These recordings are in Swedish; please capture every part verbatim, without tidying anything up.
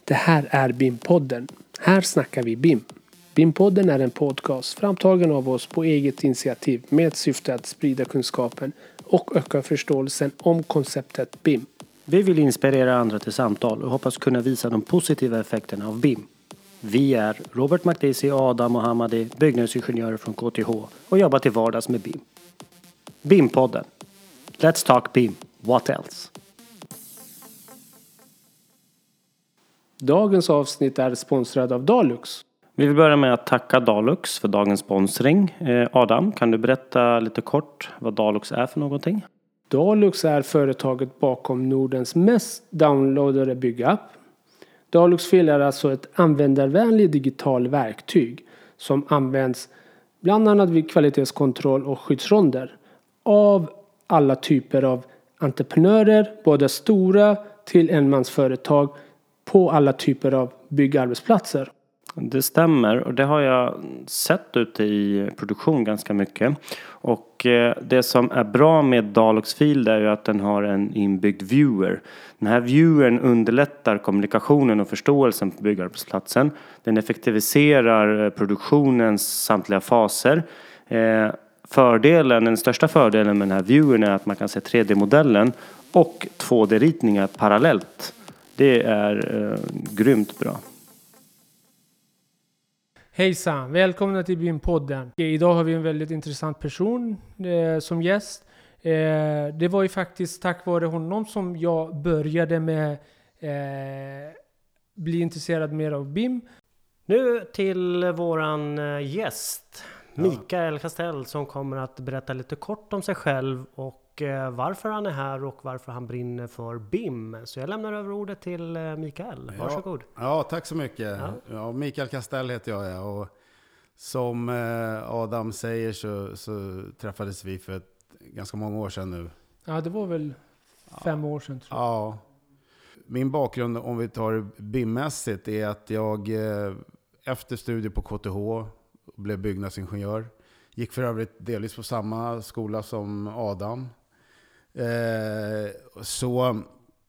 Det här är B I M-podden. Här snackar vi B I M. B I M-podden är en podcast framtagen av oss på eget initiativ med syfte att sprida kunskapen och öka förståelsen om konceptet B I M. Vi vill inspirera andra till samtal och hoppas kunna visa de positiva effekterna av B I M. Vi är Robert Makdisi och Adam Mohammadi, byggnadsingenjörer från K T H och jobbar till vardags med B I M. B I M-podden. Let's talk B I M. What else? Dagens avsnitt är sponsrad av Dalux. Vi vill börja med att tacka Dalux för dagens sponsring. Eh, Adam, kan du berätta lite kort vad Dalux är för någonting? Dalux är företaget bakom Nordens mest downloadade byggapp. Dalux Fill är alltså ett användarvänligt digital verktyg som används bland annat vid kvalitetskontroll och skyddsronder av alla typer av entreprenörer, både stora till enmansföretag på alla typer av byggarbetsplatser. Det stämmer, och det har jag sett ute i produktion ganska mycket. Och det som är bra med Dalux Fill är ju att den har en inbyggd viewer. Den här viewern underlättar kommunikationen och förståelsen på byggarbetsplatsen. Den effektiviserar produktionens samtliga faser. Fördelen, den största fördelen med den här viewern är att man kan se tre D-modellen och två D-ritningar parallellt. Det är eh, grymt bra. Hejsan, välkomna till B I M-podden. Idag har vi en väldigt intressant person eh, som gäst. Eh, det var ju faktiskt tack vare honom som jag började med eh, bli intresserad mer av B I M. Nu till våran gäst, Mikael Castell, som kommer att berätta lite kort om sig själv och varför han är här och varför han brinner för B I M. Så jag lämnar över ordet till Mikael. Varsågod. Ja, ja tack så mycket. Ja. Ja, Mikael Castell heter jag. Ja. Och som Adam säger så, så träffades vi för ett, ganska många år sedan nu. Ja, det var väl fem ja. år sedan tror jag. Ja. Min bakgrund, om vi tar B I M-mässigt, är att jag efter studier på K T H blev byggnadsingenjör. Gick för övrigt delvis på samma skola som Adam. Eh, så,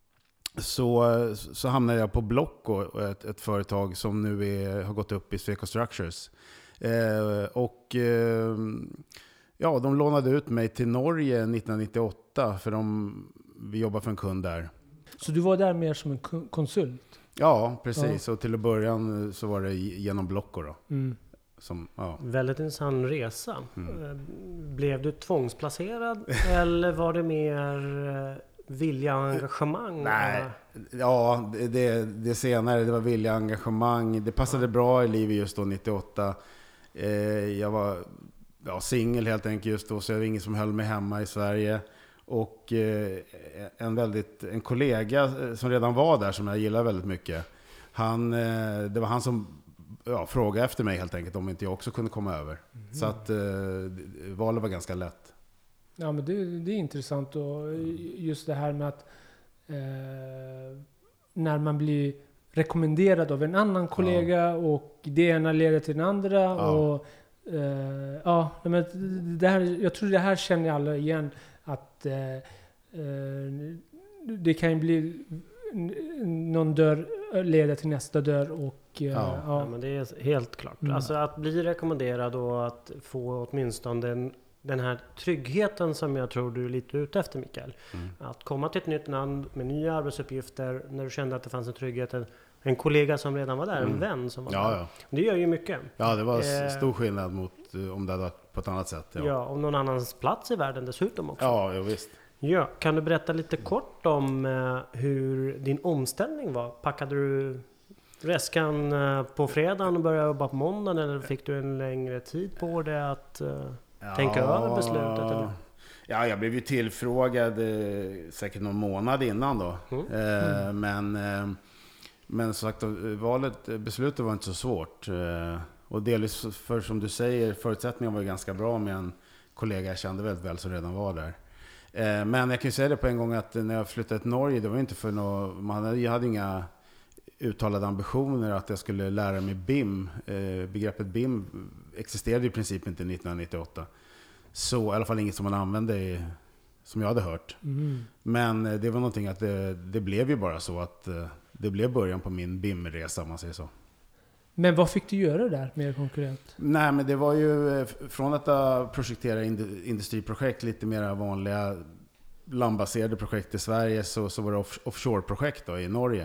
så, så hamnade jag på Blocko, ett, ett företag som nu är, har gått upp i Sweco Structures. Eh, och eh, ja, de lånade ut mig till Norge nittonhundranittioåtta för de, vi jobbar för en kund där. Så du var där mer som en konsult? Ja, precis. Ja. Och till att början så var det genom Blocko då. Mm. Som, ja. Väldigt intressant resa. Mm. Blev du tvångsplacerad eller var det mer vilja och engagemang? Nej, ja, det, det senare, det var vilja och engagemang. Det passade ja. bra i livet just då, nittioåtta. Eh, jag var ja, singel helt enkelt just då, så jag var ingen som höll mig hemma i Sverige. Och eh, en, väldigt, en kollega som redan var där, som jag gillar väldigt mycket. Han, eh, det var han som Ja, fråga efter mig helt enkelt om inte jag också kunde komma över. Mm. Så att eh, valet var ganska lätt. Ja, men det, det är intressant, och just det här med att eh, när man blir rekommenderad av en annan kollega ja. och det ena leder till den andra ja. och eh, ja, men det här, jag tror det här känner alla igen, att eh, eh, det kan ju bli någon dörr leder till nästa dörr och ja. Ja. Ja, men det är helt klart. Mm. Alltså att bli rekommenderad och att få åtminstone den, den här tryggheten som jag tror du är lite ute efter, Mikael. Mm. Att komma till ett nytt land med nya arbetsuppgifter när du kände att det fanns en trygghet, en, en kollega som redan var där, mm. en vän som var ja, där. Ja. Det gör ju mycket. Ja, det var eh, stor skillnad mot om det hade varit på ett annat sätt. Ja, ja, om någon annans plats i världen dessutom också. Ja, ja visst. Ja, kan du berätta lite kort om uh, hur din omställning var? Packade du väskan uh, på fredagen och började jobba på måndagen, eller fick du en längre tid på det att uh, ja, tänka över beslutet? Eller? Ja, jag blev ju tillfrågad eh, säkert någon månad innan då. Mm. Eh, mm. Men, eh, men som sagt, valet, beslutet var inte så svårt. Eh, och delvis för, som du säger, förutsättningarna var ju ganska bra med en kollega jag kände väldigt väl som redan var där. Men jag kan ju säga det på en gång att när jag flyttade till Norge, det var inte för något, man hade, jag hade inga uttalade ambitioner att jag skulle lära mig B I M. Begreppet B I M existerade i princip inte nittonhundranittioåtta. Så i alla fall inget som man använde i, som jag hade hört. Mm. Men det var någonting att det, det blev ju bara så att det blev början på min B I M-resa om man säger så. Men vad fick du göra där med konkurrent? Nej, men det var ju från att projektera industriprojekt, lite mer vanliga landbaserade projekt i Sverige, så, så var det off- offshore-projekt då, i Norge.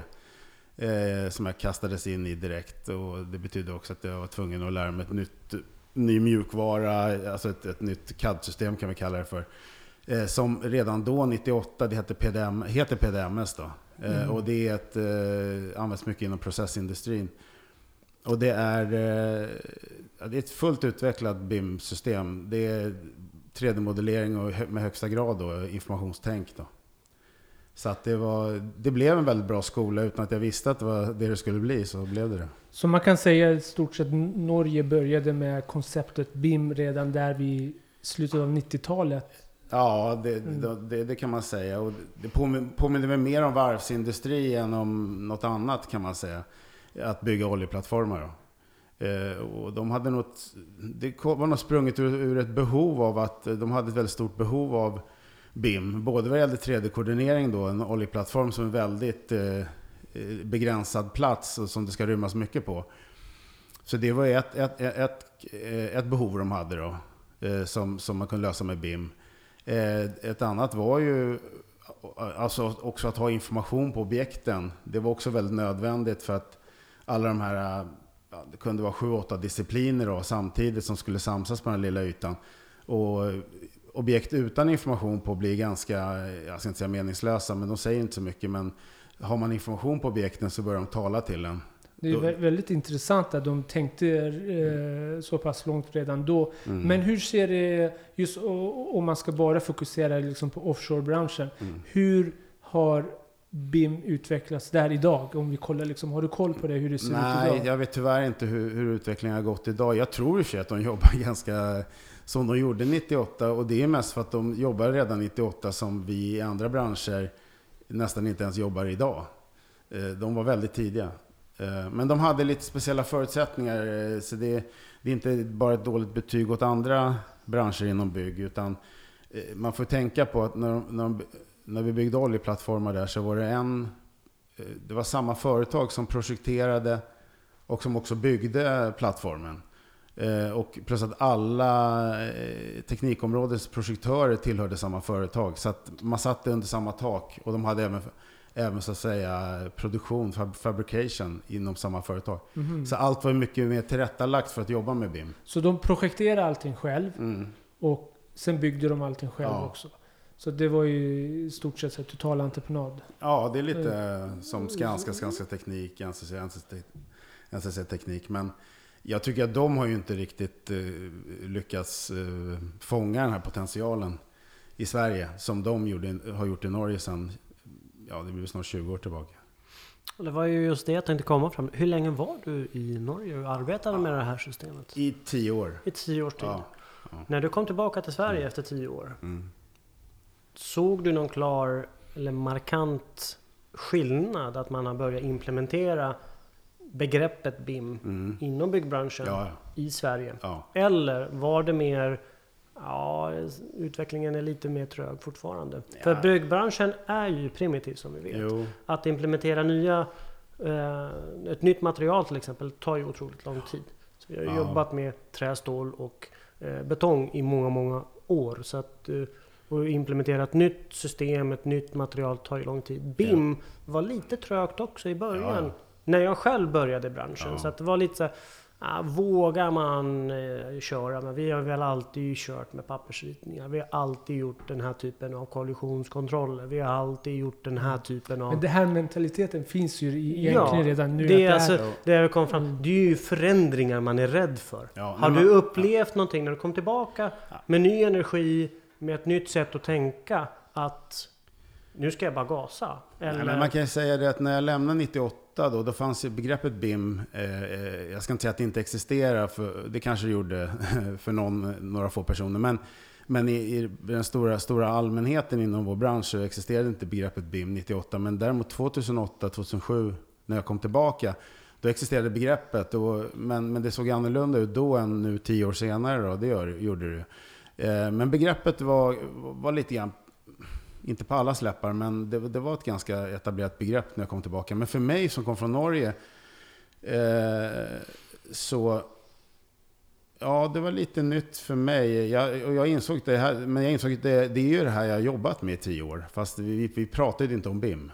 Eh, som jag kastades in i direkt, och det betydde också att jag var tvungen att lära mig ett nytt, ny mjukvara, alltså ett, ett nytt C A D-system kan vi kalla det för. Eh, som redan då, nittioåtta, det heter P D M, heter P D M S då. Eh, mm. Och det är ett, eh, används mycket inom processindustrin. Och det är, eh, det är ett fullt utvecklat B I M-system. Det är tre D-modellering och med högsta grad då, informationstänk då. Så att det, var, det blev en väldigt bra skola utan att jag visste att det var det det skulle bli, så blev det det. Så man kan säga i stort sett Norge började med konceptet B I M redan där vid slutet av nittiotalet? Ja, det, mm. det, det kan man säga. Och det påminner mig mer om varvsindustri än om något annat kan man säga. Att bygga oljeplattformar då. Eh, och de hade något, det var nog sprunget ur, ur ett behov av att de hade ett väldigt stort behov av B I M. Både vad gällde tre D-koordinering då, en oljeplattform som är väldigt eh, begränsad plats och som det ska rymmas mycket på. Så det var ett, ett, ett, ett behov de hade då, eh, som, som man kunde lösa med B I M. Eh, ett annat var ju alltså också att ha information på objekten. Det var också väldigt nödvändigt för att alla de här, ja, det kunde vara sju, åtta discipliner då, samtidigt som skulle samsas på den lilla ytan. Och objekt utan information på blir ganska, jag ska inte säga meningslösa, men de säger inte så mycket. Men har man information på objekten så börjar de tala till den. Det är då väldigt intressant att de tänkte eh, så pass långt redan då. Mm. Men hur ser det, just om man ska bara fokusera liksom på offshore-branschen, mm. hur har B I M utvecklats där idag? Om vi kollar liksom, har du koll på det, hur det ser Nej, ut idag? Nej, jag vet tyvärr inte hur, hur utvecklingen har gått idag. Jag tror i och för sig att de jobbar ganska som de gjorde nittioåtta, och det är mest för att de jobbar redan nittioåtta som vi i andra branscher nästan inte ens jobbar idag. De var väldigt tidiga. Men de hade lite speciella förutsättningar, så det, det är inte bara ett dåligt betyg åt andra branscher inom bygg, utan man får tänka på att när, när, när vi byggde oljeplattformar där, så var det en det var samma företag som projekterade och som också byggde plattformen. Och plus att alla teknikområdets projektörer tillhörde samma företag, så att man satt under samma tak, och de hade även även så att säga produktion, fabrication inom samma företag. Mm. Så allt var mycket mer tillrättalagt för att jobba med B I M. Så de projekterade allting själv, mm. och sen byggde de allting själv ja. också. Så det var ju i stort sett ett total entreprenad. Ja, det är lite mm. som Skanska, Skanska Teknik, N C C, N C C Teknik. Men jag tycker att de har ju inte riktigt uh, lyckats uh, fånga den här potentialen i Sverige som de gjorde, har gjort i Norge sedan. Ja, det blir snart tjugo år tillbaka. Det var ju just det jag tänkte komma fram. Hur länge var du i Norge och arbetade ja. med det här systemet? I tio år. I tio års tid. Ja. Ja. När du kom tillbaka till Sverige mm. efter tio år, mm. såg du någon klar eller markant skillnad att man har börjat implementera begreppet B I M mm. inom byggbranschen ja, ja. i Sverige? Ja. Eller var det mer... Ja, utvecklingen är lite mer trög fortfarande. Ja. För byggbranschen är ju primitiv som vi vet. Jo. Att implementera nya, eh, ett nytt material till exempel tar ju otroligt lång tid. Så vi har ja. jobbat med trä, stål och eh, betong i många, många år. Så att eh, och implementera ett nytt system, ett nytt material tar ju lång tid. B I M ja. var lite trögt också i början. Ja. När jag själv började i branschen. Ja. Så att det var lite så här, Ja, vågar man eh, köra, men vi har väl alltid kört med pappersritningar. Vi har alltid gjort den här typen av kollisionskontroller. Vi har alltid gjort den här typen av... Men det här mentaliteten finns ju egentligen ja, redan nu. Det är, alltså, det, är kom fram, det är ju förändringar man är rädd för. Ja, har du upplevt ja. någonting när du kom tillbaka med ny energi, med ett nytt sätt att tänka, att nu ska jag bara gasa? Eller? Nej, men man kan ju säga det att när jag lämnade nittioåtta då, då fanns ju begreppet B I M, eh, jag ska inte säga att det inte existerar, för det kanske det gjorde för någon, några få personer, men, men i, i den stora, stora allmänheten inom vår bransch så existerade inte begreppet B I M nittioåtta, men däremot tjugohundraåtta tjugohundrasju när jag kom tillbaka, då existerade begreppet, och, men, men det såg annorlunda ut då än nu tio år senare då, det gör, gjorde det. Eh, men begreppet var, var lite grann inte på alla släppar, men det, det var ett ganska etablerat begrepp när jag kom tillbaka. Men för mig som kom från Norge eh, så ja, det var lite nytt för mig. Jag, och jag insåg det här, men jag insåg att det, det är ju det här jag har jobbat med i tio år. Fast vi, vi pratade inte om B I M.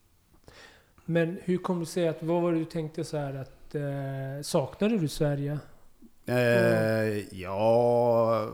Men hur kom det sig att, vad var det du tänkte så här att eh, saknade du Sverige? Eh, ja,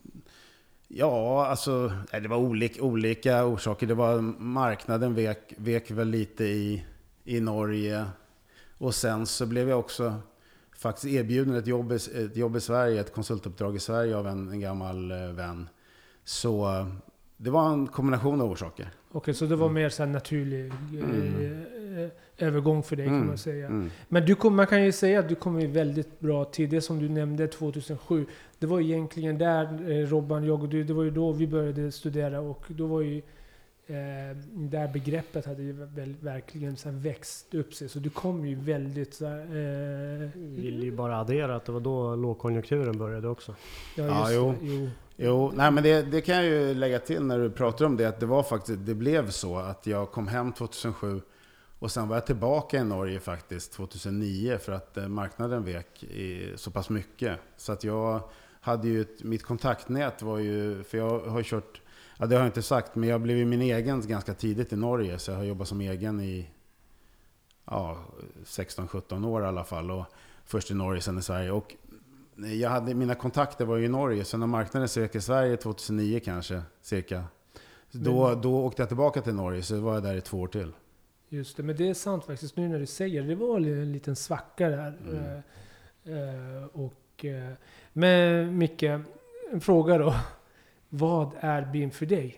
ja, alltså det var olika, olika orsaker. Det var marknaden vek, vek väl lite i, i Norge. Och sen så blev jag också faktiskt erbjuden ett jobb, ett jobb i Sverige, ett konsultuppdrag i Sverige av en, en gammal eh, vän. Så det var en kombination av orsaker. Okej, okay, så det var mer så här naturlig mm. eh, övergång för dig kan mm. man säga. Mm. Men du kom, man kan ju säga att du kom i väldigt bra tid. Det som du nämnde tjugohundrasju. Det var egentligen där eh, Robban, jag och du, det var ju då vi började studera och då var ju eh, där begreppet hade ju väl, verkligen så här växt upp sig. Så du kom ju väldigt så här, eh, vi vill ju bara addera att det var då lågkonjunkturen började också. Ja, just ja, jo. jo. Jo, nej men det, det kan jag ju lägga till när du pratar om det, att det var faktiskt, det blev så att jag kom hem tjugohundrasju och sen var jag tillbaka i Norge faktiskt tjugohundranio för att eh, marknaden vek i så pass mycket. Så att jag hade ju, ett, mitt kontaktnät var ju, för jag har kört, ja det har jag inte sagt, men jag blev ju min egen ganska tidigt i Norge, så jag har jobbat som egen i ja, sexton sjutton år i alla fall, och först i Norge, sen i Sverige. Och jag hade, mina kontakter var ju i Norge, så när marknaden sökte i Sverige tjugohundranio kanske, cirka. Då, men, då åkte jag tillbaka till Norge, så var jag där i två år till. Just det, men det är sant faktiskt nu när du säger det. Det var en liten svacka där. Mm. Uh, och, uh, men Micke, en fråga då. Vad är B I M för dig?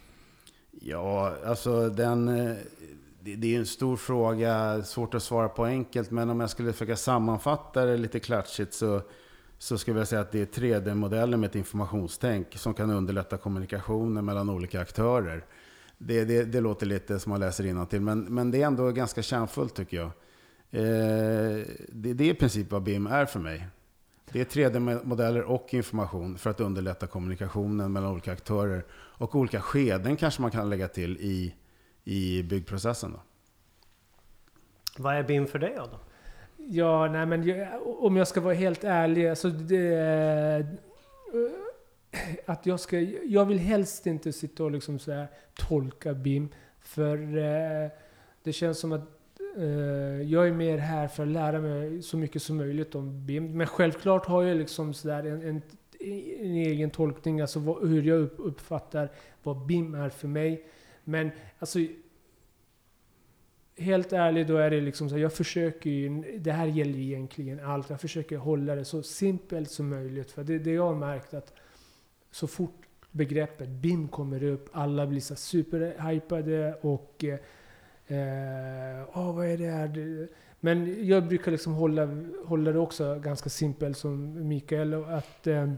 Ja, alltså den... Det, det är en stor fråga, svårt att svara på enkelt, men om jag skulle försöka sammanfatta det lite klatschigt så... så skulle jag säga att det är tre D-modeller med ett informationstänk som kan underlätta kommunikationen mellan olika aktörer. Det, det, det låter lite som man läser innantill, men, men det är ändå ganska kärnfullt tycker jag. Eh, det, det är i princip vad B I M är för mig. Det är tre D-modeller och information för att underlätta kommunikationen mellan olika aktörer och olika skeden kanske man kan lägga till i, i byggprocessen. Då. Vad är B I M för dig då? Ja, nej men jag, om jag ska vara helt ärlig, alltså det, att jag ska, jag vill helst inte sitta och liksom så här tolka B I M, för eh, det känns som att eh, jag är mer här för att lära mig så mycket som möjligt om B I M. Men självklart har jag liksom så där en, en, en egen tolkning, alltså vad, hur jag uppfattar vad B I M är för mig. Men alltså helt ärligt, då är det liksom så här, jag försöker ju, det här gäller egentligen allt, jag försöker hålla det så simpelt som möjligt, för det, det jag har märkt att så fort begreppet B I M kommer upp, alla blir så superhypade och eh, åh, vad är det här? Men jag brukar liksom hålla, hålla det också ganska simpelt som Mikael, att eh,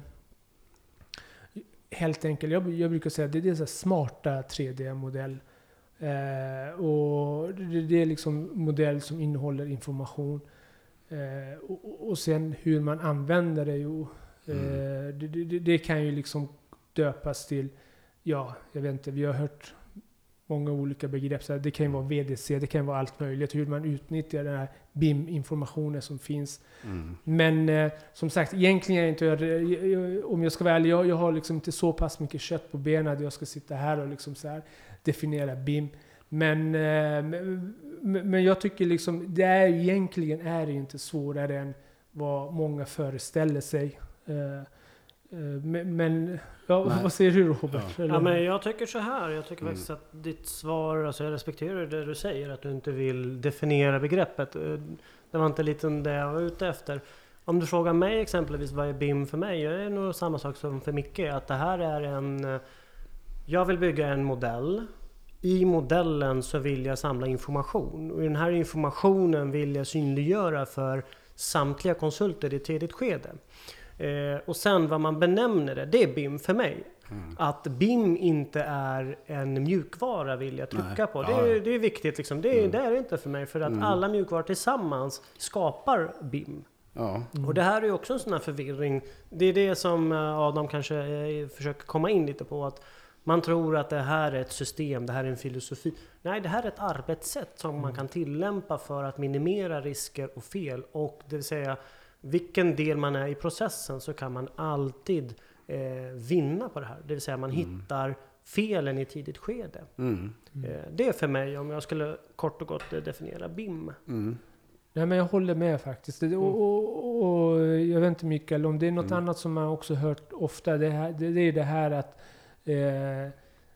helt enkelt, jag, jag brukar säga att det är så smarta tre D-modell. Eh, och det, det är liksom modell som innehåller information eh, och, och sen hur man använder det ju, eh, mm. det, det, det kan ju liksom döpas till, ja, jag vet inte, vi har hört många olika begrepp, så här, det kan ju vara V D C, det kan vara allt möjligt, hur man utnyttjar den här B I M-informationen som finns. Mm. Men eh, som sagt, egentligen är inte jag, jag, om jag ska vara ärlig, jag, jag har liksom inte så pass mycket kött på benen att jag ska sitta här och liksom så här definiera B I M. Men, eh, men jag tycker liksom, det är egentligen är det inte svårare än vad många föreställer sig. Eh, Men, men ja, vad säger du Robert? Ja. Ja, men jag tycker så här. Jag tycker mm. faktiskt att ditt svar, alltså jag respekterar det du säger, att du inte vill definiera begreppet. Det var inte lite det jag var ute efter. Om du frågar mig exempelvis vad är B I M för mig, jag är nog samma sak som för Micke, att det här är en, jag vill bygga en modell. I modellen så vill jag samla information, och i den här informationen vill jag synliggöra för samtliga konsulter i ett tidigt skede. Eh, och sen vad man benämner det, det är B I M för mig. Mm. Att B I M inte är en mjukvara vill jag trycka Nej. på. Det, ja. det är viktigt liksom. Det, mm. det är det inte för mig, för att mm. alla mjukvaror tillsammans skapar B I M. Ja. Mm. Och det här är ju också en sån här förvirring. Det är det som Adam kanske försöker komma in lite på, att Man tror att det här är ett system, det här är en filosofi. Nej, det här är ett arbetssätt som Mm. man kan tillämpa för att minimera risker och fel. Och det vill säga, vilken del man är i processen så kan man alltid eh, vinna på det här. Det vill säga, man Mm. hittar felen i tidigt skede. Mm. Eh, det är för mig, om jag skulle kort och gott definiera B I M. Mm. Nej, men jag håller med faktiskt. Det- Och, och, och jag vet inte Mikael, om det är något Mm. annat som man också hört ofta, det, här, det, det är det här att eh,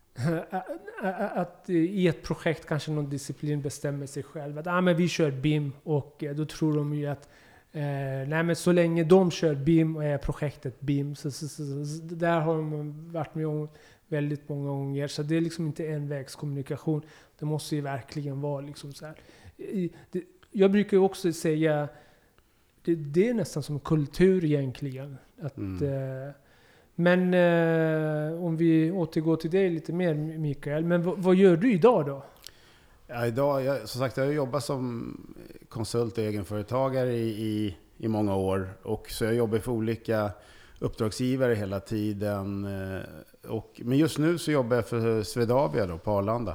att i ett projekt kanske någon disciplin bestämmer sig själv att ah, men vi kör B I M och eh, då tror de ju att eh, nej men så länge de kör B I M och är projektet B I M så, så, så, så, så där har de varit med om väldigt många gånger, så det är liksom inte envägskommunikation. Det måste ju verkligen vara liksom så här. I, det, jag brukar ju också säga det, det är nästan som kultur egentligen att Mm. eh, men eh, om vi återgår till dig lite mer Mikael, men v- vad gör du idag då? Ja, idag, jag, som sagt, jag har jobbat som konsult och egenföretagare i, i, i många år. Och så jag jobbar för olika uppdragsgivare hela tiden. eh, Och, men just nu så jobbar jag för Swedavia då, på Arlanda.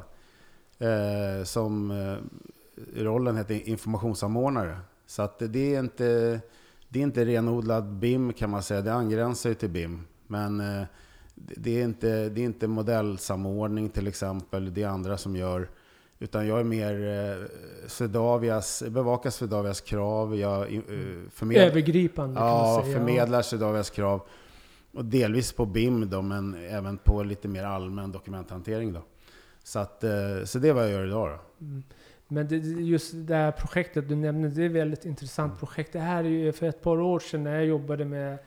Eh, som eh, rollen heter informationssamordnare. Så att det är inte, det är inte renodlad B I M kan man säga. Det angränsar ju till B I M. Men eh, det är inte, det är inte modellsamordning till exempel. Det är andra som gör. Utan jag är mer eh, Swedavias, bevakar Swedavias krav. Jag eh, förmed- Övergripande kan ja, man säga. förmedlar Swedavias krav. Och delvis på B I M då, men även på lite mer allmän dokumenthantering då. Så, att, eh, så det är vad jag gör idag då. Mm. Men det, just det här projektet du nämnde, det är ett väldigt intressant Mm. projekt. Det här är ju för ett par år sedan när jag jobbade med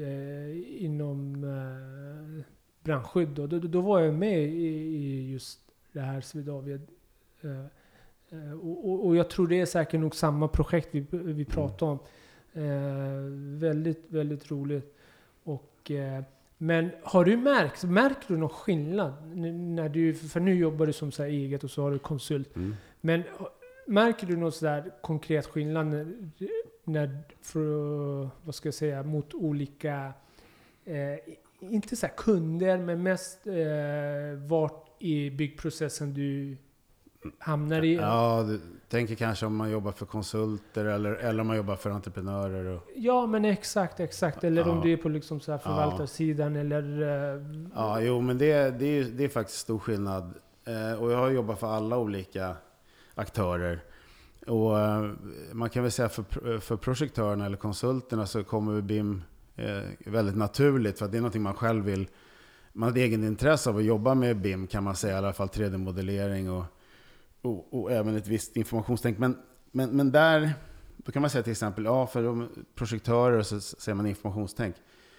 eh, inom eh, brandskydd. Då, då, då var jag med i, i just det här Swedavia. Eh, eh, och, och, och jag tror det är säkert nog samma projekt vi, vi pratar om. Eh, väldigt, väldigt roligt. Och, eh, men har du märkt, märker du någon skillnad? N- När du, för nu jobbar du som så här eget och så har du konsult. Mm. Men märker du någon sådär konkret skillnad när, när för, vad ska jag säga, mot olika, eh, inte så här kunder, men mest eh, vart i byggprocessen du hamnar i? Ja, du tänker kanske om man jobbar för konsulter eller, eller om man jobbar för entreprenörer. Och, Ja, men exakt, exakt. Eller Ja. om du är på liksom så här förvaltarsidan eller... Eh, ja, jo, men det, det, är, det är faktiskt stor skillnad. Eh, och jag har jobbat för alla olika aktörer. Och eh, man kan väl säga för, för projektörerna eller konsulterna så kommer B I M eh, väldigt naturligt. För att det är någonting man själv vill. Man har ett egen intresse av att jobba med B I M kan man säga. I alla fall tre D-modellering och, och, och även ett visst informationstänk. Men, men, men där, då kan man säga till exempel, ja för de projektörer så säger man informationstänk.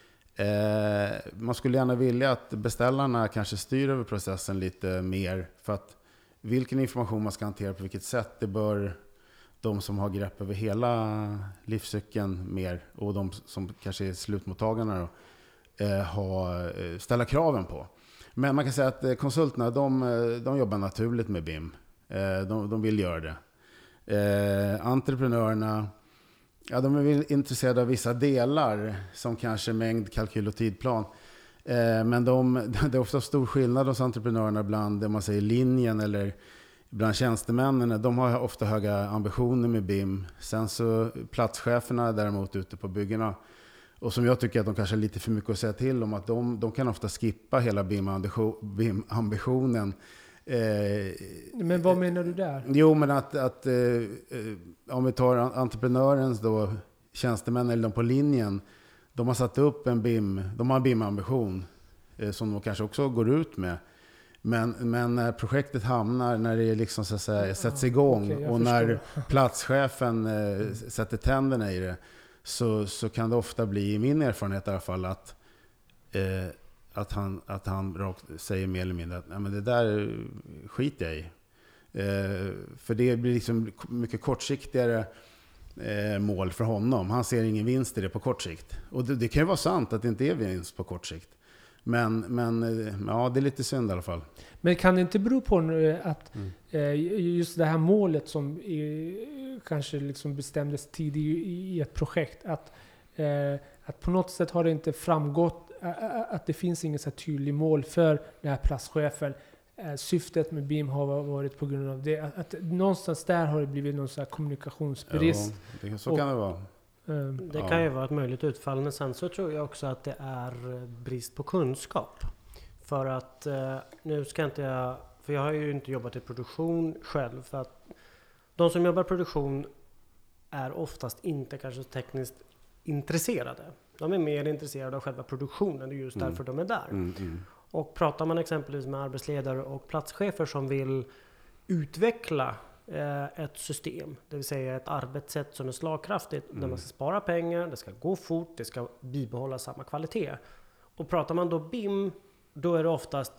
Eh, man skulle gärna vilja att beställarna kanske styr över processen lite mer. För att vilken information man ska hantera på vilket sätt, det bör de som har grepp över hela livscykeln mer och de som kanske är slutmottagarna då, eh, ha, eh, ställa kraven på. Men man kan säga att eh, konsulterna de, eh, de jobbar naturligt med B I M. Eh, de, de vill göra det. Eh, entreprenörerna, ja, de är väl intresserade av vissa delar som kanske mängd, kalkyl och tidplan. Eh, men de, det är ofta stor skillnad hos entreprenörerna bland det man säger linjen eller bland tjänstemännen. De har ofta höga ambitioner med B I M. Sen så platscheferna däremot ute på byggena. Och som jag tycker att de kanske har lite för mycket att säga till om att de, de kan ofta skippa hela B I M-ambitionen. Eh, men vad menar du där? Jo, men att, att eh, om vi tar entreprenörens då, tjänstemän eller de på linjen, de har satt upp en B I M, de har en B I M-ambition eh, som de kanske också går ut med. Men, men när projektet hamnar, när det liksom så att säga sätts igång okay, och när platschefen eh, sätter tänderna i det, så, så kan det ofta bli, i min erfarenhet i alla fall, att eh, Att han, att han rakt säger mer eller mindre att nej, men det där skiter jag i. Eh, för det blir liksom mycket kortsiktigare eh, mål för honom. Han ser ingen vinst i det på kort sikt. Och det, det kan ju vara sant att det inte är vinst på kort sikt. Men, men ja, det är lite synd i alla fall. Men kan det inte bero på att Mm. eh, just det här målet som eh, kanske liksom bestämdes tidigt i, i ett projekt, att, eh, att på något sätt har det inte framgått att det finns ingen så här tydlig mål för den här platschefen. Syftet med B I M har varit på grund av det. Att, att någonstans där har det blivit någon så här kommunikationsbrist. Ja, det, så kan och, det vara. Um, det kan ju vara ett möjligt utfall. Men sen så tror jag också att det är brist på kunskap. För att uh, nu ska inte jag... För jag har ju inte jobbat i produktion själv. För att de som jobbar i produktion är oftast inte kanske tekniskt intresserade. De är mer intresserade av själva produktionen. Det är just mm. därför de är där. Mm, mm. Och pratar man exempelvis med arbetsledare och platschefer som vill utveckla eh, ett system, det vill säga ett arbetssätt som är slagkraftigt, mm. där man ska spara pengar, det ska gå fort, det ska bibehålla samma kvalitet. Och pratar man då B I M, då är det oftast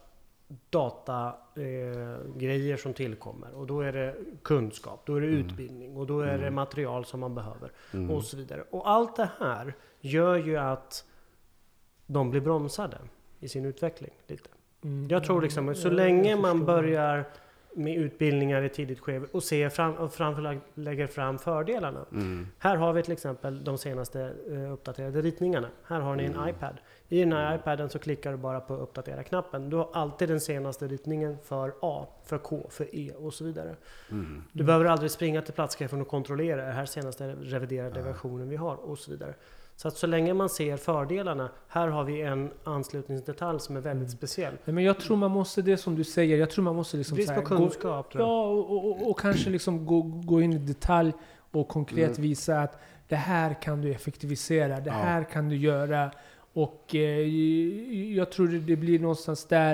datagrejer eh, som tillkommer. Och då är det kunskap, då är det mm. utbildning och då är mm. det material som man behöver mm. och så vidare. Och allt det här gör ju att de blir bromsade i sin utveckling lite. Mm. Jag tror liksom så ja, länge man börjar med utbildningar i tidigt skede och ser fram, och framförallt lägger fram fördelarna. Mm. Här har vi till exempel de senaste uh, uppdaterade ritningarna. Här har ni en mm. iPad. I den här iPaden så klickar du bara på uppdatera-knappen. Du har alltid den senaste ritningen för A, för K, för E och så vidare. Mm. Du behöver aldrig springa till platschefen och kontrollera det här senaste reviderade ja. versionen vi har och så vidare. Så att så länge man ser fördelarna, här har vi en anslutningsdetalj som är väldigt mm. speciell. Ja, men jag tror man måste, det som du säger, jag tror man måste liksom brist på kunskap, gå, ja, och, och, och kanske liksom gå, gå in i detalj och konkret mm. visa att det här kan du effektivisera, det här ja. kan du göra. Och eh, jag tror det, det blir någonstans där,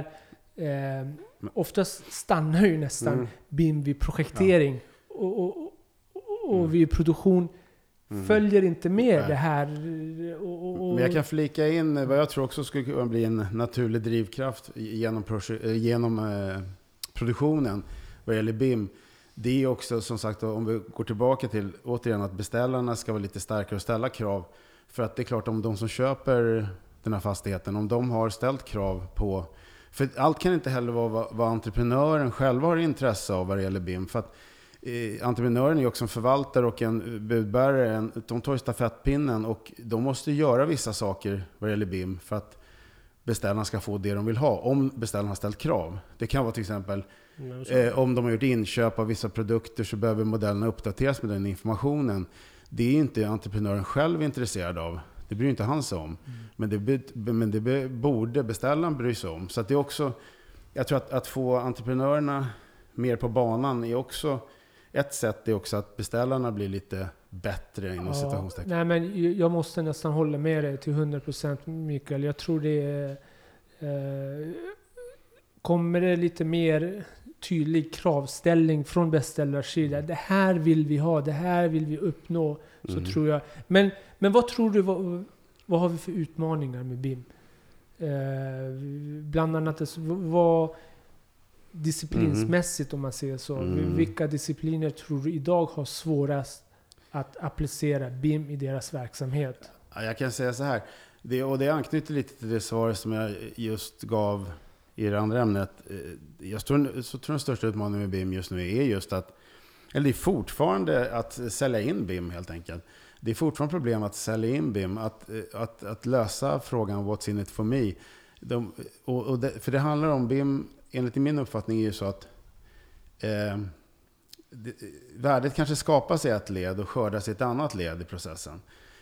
eh, oftast stannar ju nästan mm. B I M vid projektering ja. och, och, och, och mm. vid produktion. Mm. Följer inte med Nej. det här. Och, och, Men jag kan flika in vad jag tror också skulle kunna bli en naturlig drivkraft genom, genom eh, produktionen vad gäller B I M. Det är också som sagt, om vi går tillbaka till återigen att beställarna ska vara lite starkare och ställa krav. För att det är klart, om de som köper den här fastigheten, om de har ställt krav på... För allt kan inte heller vara vad, vad entreprenören själv har intresse av vad det gäller B I M. För att Eh, entreprenören är ju också en förvaltare och en budbärare. En, de tar ju stafettpinnen och de måste göra vissa saker vad det gäller B I M för att beställarna ska få det de vill ha. Om beställarna har ställt krav. Det kan vara till exempel mm, eh, om de har gjort inköp av vissa produkter så behöver modellerna uppdateras med den informationen. Det är inte entreprenören själv intresserad av. Det bryr inte han sig om. Mm. Men det, men det borde beställaren bry sig om. Så att det är också, jag tror att, att få entreprenörerna mer på banan är också... Ett sätt är också att beställarna blir lite bättre inom ja, citationstecken. Nej, men jag måste nästan hålla med dig till hundra procent, Mikael. Jag tror det är, eh, kommer det lite mer tydlig kravställning från beställarsidan. Det här vill vi ha, det här vill vi uppnå. Så mm. tror jag. Men, men vad tror du, vad, vad har vi för utmaningar med B I M? Eh, bland annat, vad... disciplinsmässigt mm. om man säger så. Mm. Vilka discipliner tror du idag har svårast att applicera B I M i deras verksamhet? Ja, jag kan säga så här. Det, och det anknyter lite till det svar som jag just gav i det andra ämnet. Jag tror, så tror den största utmaningen med B I M just nu är just att, eller det är fortfarande att sälja in B I M helt enkelt. Det är fortfarande problem att sälja in B I M, att, att, att lösa frågan what's in it for me. De, och, och det, för det handlar om B I M, enligt min uppfattning är ju så att eh, det, värdet kanske skapas i ett led och skördas i ett annat led i processen.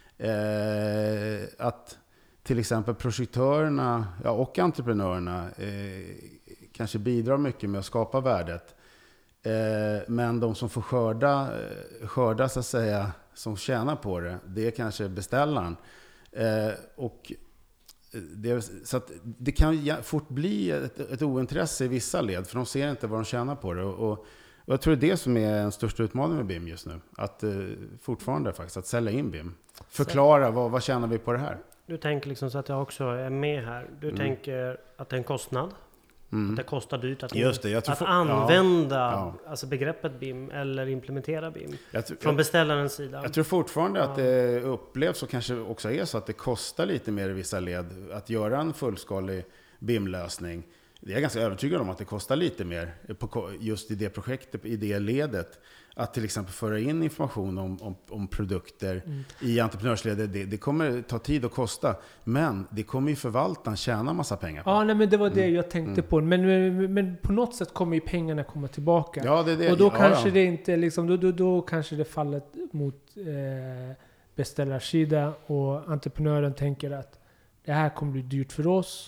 Eh, att till exempel projektörerna ja, och entreprenörerna eh, kanske bidrar mycket med att skapa värdet. Eh, men de som får skörda, skörda så att säga, som tjänar på det, det är kanske beställaren. Eh, och Det, så att det kan fort bli ett, ett ointresse i vissa led, för de ser inte vad de tjänar på det. Och, och jag tror det är det som är den största utmaningen med B I M just nu. Att eh, fortfarande faktiskt, att sälja in B I M. Förklara, vad, vad tjänar vi på det här? Du tänker liksom så att jag också är med här. Du mm. tänker att det är en kostnad. Mm. Att det kostar dyrt att, Just det, jag tror att för, använda ja, ja. Alltså begreppet B I M eller implementera B I M jag tror, från beställarens sida. Jag tror fortfarande ja. att det upplevs och kanske också är så att det kostar lite mer i vissa led att göra en fullskalig B I M-lösning. jag är ganska övertygad om att det kostar lite mer på, just i det projektet, i det ledet. Att till exempel föra in information om, om, om produkter mm. i entreprenörsledet, det, det kommer ta tid och kosta. Men det kommer ju förvaltaren tjäna massa pengar på. Ja, nej, men det var det mm. jag tänkte mm. på. Men, men, men på något sätt kommer ju pengarna komma tillbaka. Ja, det är det. Och då ja, kanske ja. det inte liksom, då, då, då kanske det faller mot eh, beställarsida och entreprenören tänker att det här kommer bli dyrt för oss.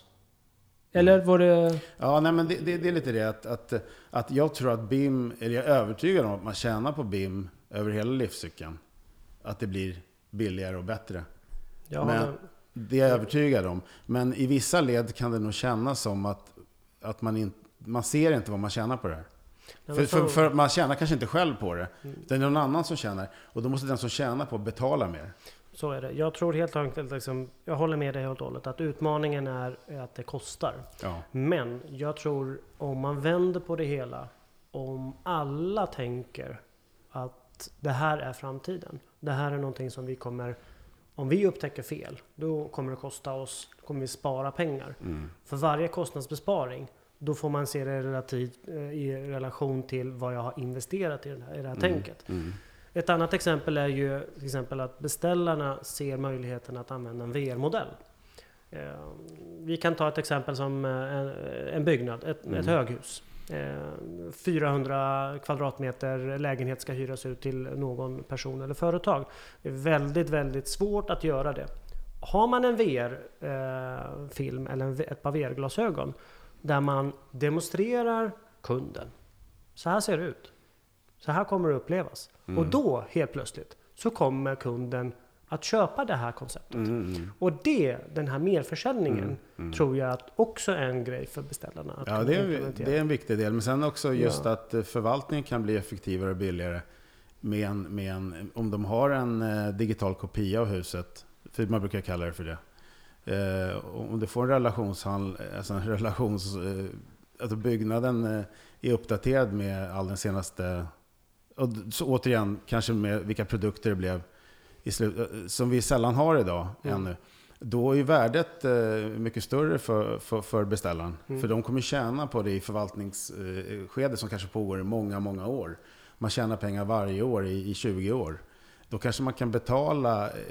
Eller var det... Ja, nej, men det, det, det är lite det att, att, att jag tror att B I M, eller jag är övertygad om att man tjänar på B I M över hela livscykeln. Att det blir billigare och bättre. Ja, men men... det är jag övertygad om. Men i vissa led kan det nog kännas som att, att man, in, man ser inte vad man tjänar på det här. Nej, för, för, för man tjänar kanske inte själv på det. Mm. Det är någon annan som tjänar. Och då måste den som tjänar på betala mer. Så är det. Jag tror helt enkelt, liksom, jag håller med dig helt och hållet, att utmaningen är att det kostar. Ja. Men jag tror om man vänder på det hela, om alla tänker att det här är framtiden. Det här är någonting som vi kommer, om vi upptäcker fel, då kommer det kosta oss, då kommer vi spara pengar. Mm. För varje kostnadsbesparing, då får man se det relativt, i relation till vad jag har investerat i det här, i det här mm. tänket. Mm. Ett annat exempel är ju till exempel att beställarna ser möjligheten att använda en V R-modell. Eh, vi kan ta ett exempel som en, en byggnad, ett, mm. ett höghus. Eh, fyrahundra kvadratmeter lägenhet ska hyras ut till någon person eller företag. Det är väldigt, väldigt svårt att göra det. Har man en V R-film eh, eller en, ett par V R-glasögon där man demonstrerar kunden. Så här ser det ut. Så här kommer det upplevas. Mm. Och då helt plötsligt så kommer kunden att köpa det här konceptet. Mm. Och det, den här merförsäljningen mm. Mm. tror jag att också är en grej för beställarna. Att ja, det är, det är en viktig del. Men sen också just ja. att förvaltningen kan bli effektivare och billigare med en, med en, om de har en eh, digital kopia av huset. För man brukar kalla det för det. Eh, om du får en relationshandel, alltså en relations... Eh, alltså byggnaden eh, är uppdaterad med all den senaste... Och så återigen, kanske med vilka produkter det blev i slut, som vi sällan har idag mm. ännu. Då är ju värdet eh, mycket större för, för, för beställaren. Mm. För de kommer tjäna på det i förvaltningsskedet som kanske pågår i många, många år. Man tjänar pengar varje år i, i tjugo år. Då kanske man kan betala eh,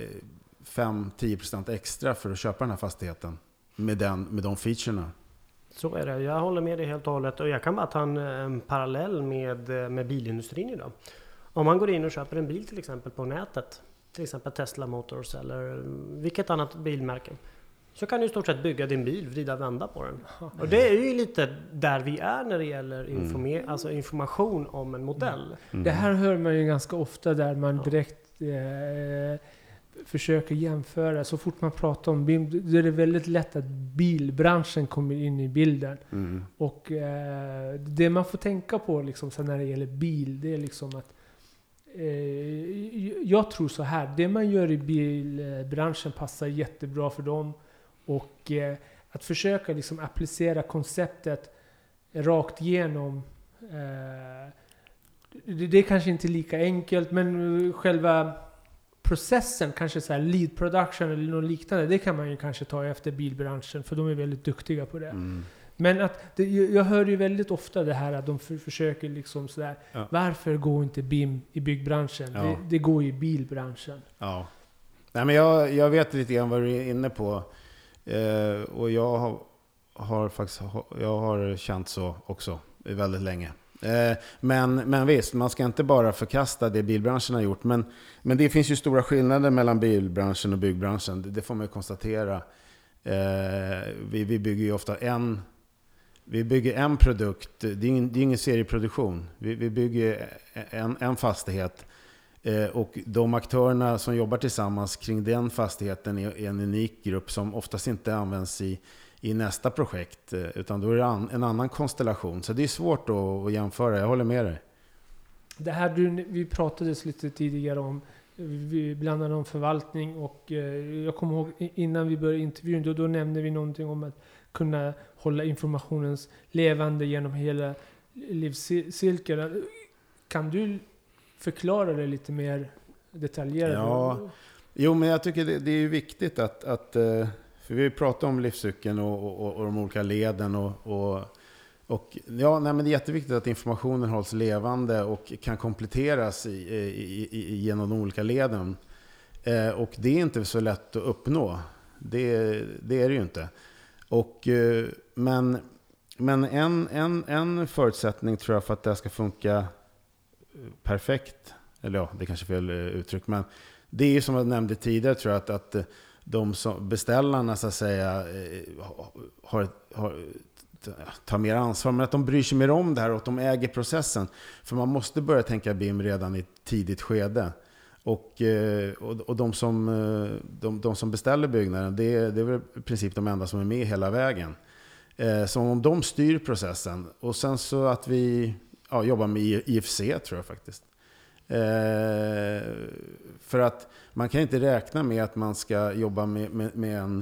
fem till tio procent extra för att köpa den här fastigheten med, den, med de featurerna. Så är det. Jag håller med dig helt och hållet. Och jag kan bara ta en, en parallell med, med bilindustrin idag. Om man går in och köper en bil till exempel på nätet, till exempel Tesla Motors eller vilket annat bilmärke, så kan du i stort sett bygga din bil, vrida och vända på den. Och det är ju lite där vi är när det gäller informer- mm. alltså information om en modell. Mm. Det här hör man ju ganska ofta där man direkt eh, försöker jämföra. Så fort man pratar om bil, då är det väldigt lätt att bilbranschen kommer in i bilden. Mm. Och eh, det man får tänka på liksom, så när det gäller bil, det är liksom att eh, jag tror så här, det man gör i bilbranschen passar jättebra för dem. Och eh, att försöka liksom applicera konceptet rakt igenom, eh, det, det är kanske inte lika enkelt, men själva processen, kanske så här lead production eller något liknande, det kan man ju kanske ta efter bilbranschen, för de är väldigt duktiga på det. Mm. Men att det, jag hör ju väldigt ofta det här att de för, försöker liksom sådär, ja. Varför går inte B I M i byggbranschen? Ja. Det, det går ju i bilbranschen. Ja. Nej, men jag, jag vet lite grann vad du är inne på. Eh, och jag har, har faktiskt jag har känt så också väldigt länge. Eh, men, men visst, man ska inte bara förkasta det bilbranschen har gjort. Men, men det finns ju stora skillnader mellan bilbranschen och byggbranschen. Det, det får man ju konstatera. Eh, vi, vi bygger ju ofta en vi bygger en produkt. Det är ingen, det är ingen serieproduktion. Vi, vi bygger en, en fastighet. Eh, och de aktörerna som jobbar tillsammans kring den fastigheten är, är en unik grupp som oftast inte används i, i nästa projekt. Eh, utan då är det an, en annan konstellation. Så det är svårt att, att jämföra. Jag håller med dig. Det här du, vi pratades lite tidigare om. Vi blandade om förvaltning. Och eh, jag kommer ihåg innan vi började intervjun. Då, då nämnde vi någonting om att kunna hålla informationens levande genom hela livscirkeln. Kan du förklara det lite mer detaljerat? Ja, jo, men jag tycker det, det är viktigt att, att För vi pratar om livscykeln och, och, och de olika leden och, och, och ja, nej, men det är jätteviktigt att informationen hålls levande och kan kompletteras i, i, i, genom de olika leden. Eh, och det är inte så lätt att uppnå. Det, det är det ju inte. Och, eh, men men en, en, en förutsättning tror jag för att det ska funka perfekt, eller ja, det är kanske fel uttryck, men det är ju som jag nämnde tidigare, tror jag, att, att de som beställarna så att säga har, har, tar mer ansvar, men att de bryr sig mer om det här och att de äger processen. För man måste börja tänka B I M redan i ett tidigt skede. Och, och, och de, som, de, de som beställer byggnaden, det är, det är väl i princip de enda som är med hela vägen. Så om de styr processen, och sen så att vi ja, jobbar med I F C, tror jag faktiskt. Eh, för att man kan inte räkna med att man ska jobba med, med, med en,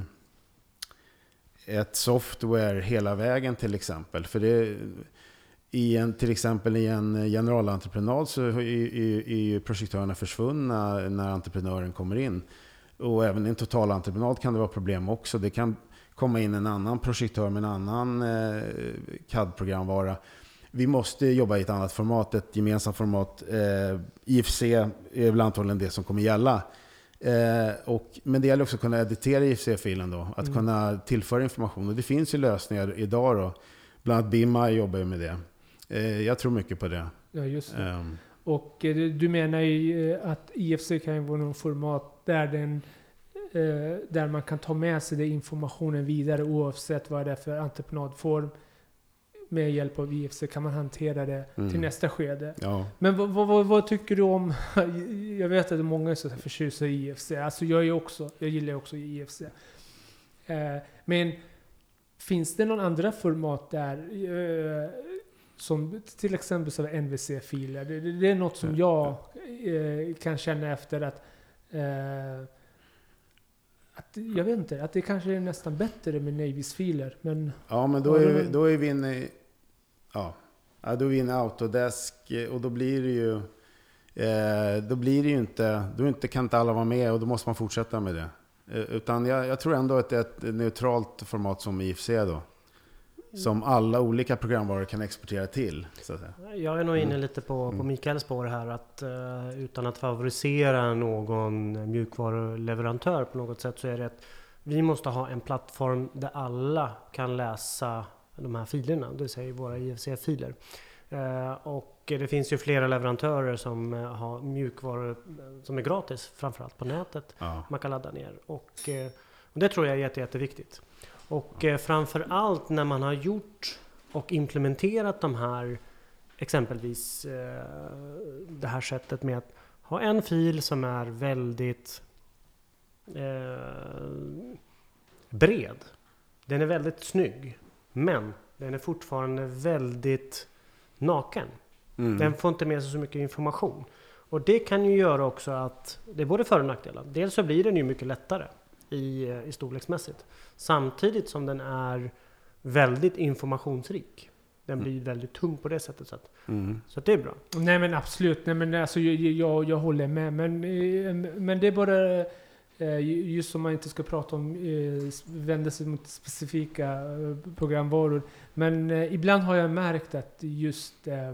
ett software hela vägen till exempel. För det, i en, till exempel i en generalentreprenad så är, är, är projektörerna försvunna när entreprenören kommer in. Och även i en totalentreprenad kan det vara problem också. Det kan komma in en annan projektör med en annan eh, C A D-programvara. Vi måste jobba i ett annat format, ett gemensamt format. Eh, I F C är väl antagligen det som kommer gälla. Eh, och, men det gäller också att kunna editera I F C-filen då. Att mm. kunna tillföra information. Och det finns ju lösningar idag då. Bland annat B I M jobbar ju med det. Eh, jag tror mycket på det. Ja, just det. Um, och eh, du menar ju att I F C kan ju vara någon format där den eh, där man kan ta med sig den informationen vidare oavsett vad det är för entreprenadform. Med hjälp av I F C kan man hantera det mm. till nästa skede. Ja. Men vad, vad, vad tycker du om... Jag vet att det är många är så förtjusta i I F C. Alltså jag är också, jag gillar också I F C. Eh, men finns det någon andra format där eh, som till exempel så N V C-filer? Det, det är något som jag eh, kan känna efter att... Eh, Att, jag vet inte, att det kanske är nästan bättre med Navis-filer. Men ja, men då är, vi, då är vi inne i, ja, då är vi inne i Autodesk, och då blir det ju eh, då blir det ju inte, då inte kan inte alla vara med, och då måste man fortsätta med det. Eh, utan jag, jag tror ändå att det är ett neutralt format som I F C då. Som alla olika programvaror kan exportera till. Så att säga. Jag är nog inne mm. lite på, på Mikaels spår här, att uh, utan att favorisera någon mjukvaruleverantör på något sätt, så är det att vi måste ha en plattform där alla kan läsa de här filerna, det vill säga våra I F C-filer. Uh, och det finns ju flera leverantörer som uh, har mjukvaror som är gratis, framförallt på nätet. Ja. Man kan ladda ner. Och, uh, och det tror jag är jätte, jätteviktigt. Och eh, framför allt när man har gjort och implementerat de här, exempelvis eh, det här sättet med att ha en fil som är väldigt eh, bred. Den är väldigt snygg, men den är fortfarande väldigt naken. Mm. Den får inte med sig så mycket information. Och det kan ju göra också att det är både för- och nackdelar. Dels så blir den ju mycket lättare i, i storleksmässigt. Samtidigt som den är väldigt informationsrik. Den blir mm. väldigt tung på det sättet. Så, att, mm. så att det är bra. Nej men absolut. Nej, men alltså, jag, jag, jag håller med. Men, men det är bara just som man inte ska prata om vända sig mot specifika programvaror. Men ibland har jag märkt att just äh,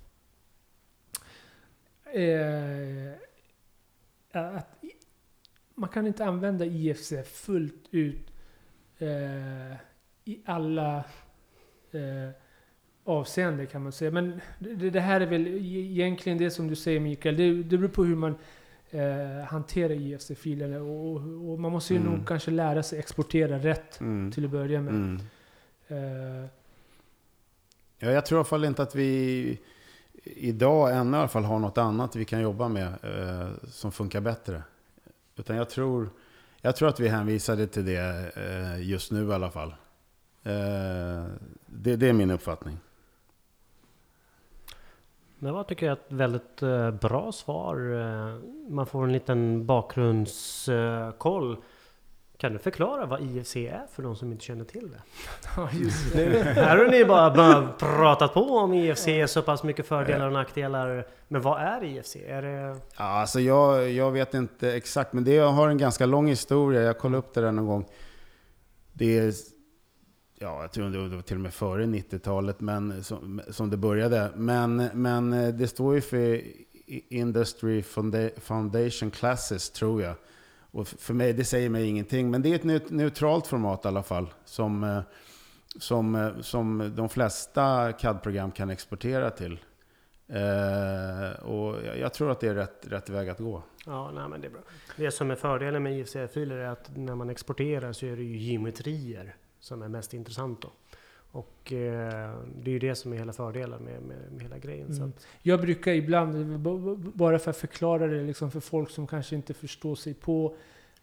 äh, att man kan inte använda I F C fullt ut eh, i alla eh, avseenden kan man säga. Men det, det här är väl egentligen det som du säger, Mikael. Det, det beror på hur man eh, hanterar I F C-filerna. Och, och man måste ju mm. nog kanske lära sig exportera rätt mm. till att börja med. Mm. Eh. Ja, jag tror i alla fall inte att vi idag ännu i alla fall har något annat vi kan jobba med eh, som funkar bättre. Utan jag tror, jag tror att vi hänvisade till det eh, just nu i alla fall. Eh, det, det är min uppfattning. Men vad tycker jag är ett väldigt eh, bra svar. Eh, man får en liten bakgrundskoll. Eh, kan du förklara vad I F C är för de som inte känner till det? Ja, just det. Här har ni bara, bara pratat på om I F C, så pass mycket fördelar och nackdelar. Men vad är I F C? Är det... Ja, alltså jag, jag vet inte exakt, men det har en ganska lång historia. Jag kollade upp det där någon gång. det är, ja, jag tror det var till och med före nittiotalet, men som, som det började. Men, men det står ju för Industry Foundation Classes, tror jag. Och för mig, det säger mig ingenting. Men det är ett neutralt format i alla fall. Som, som, som de flesta C A D-program kan exportera till. Eh, och jag tror att det är rätt, rätt väg att gå. Ja, nej, men det är bra. Det som är fördelen med I F C-filer är att när man exporterar så är det ju geometrier som är mest intressant då. Och eh, det är ju det som är hela fördelen med, med, med hela grejen. Mm. Så att, jag brukar ibland, bara för att förklara det liksom för folk som kanske inte förstår sig på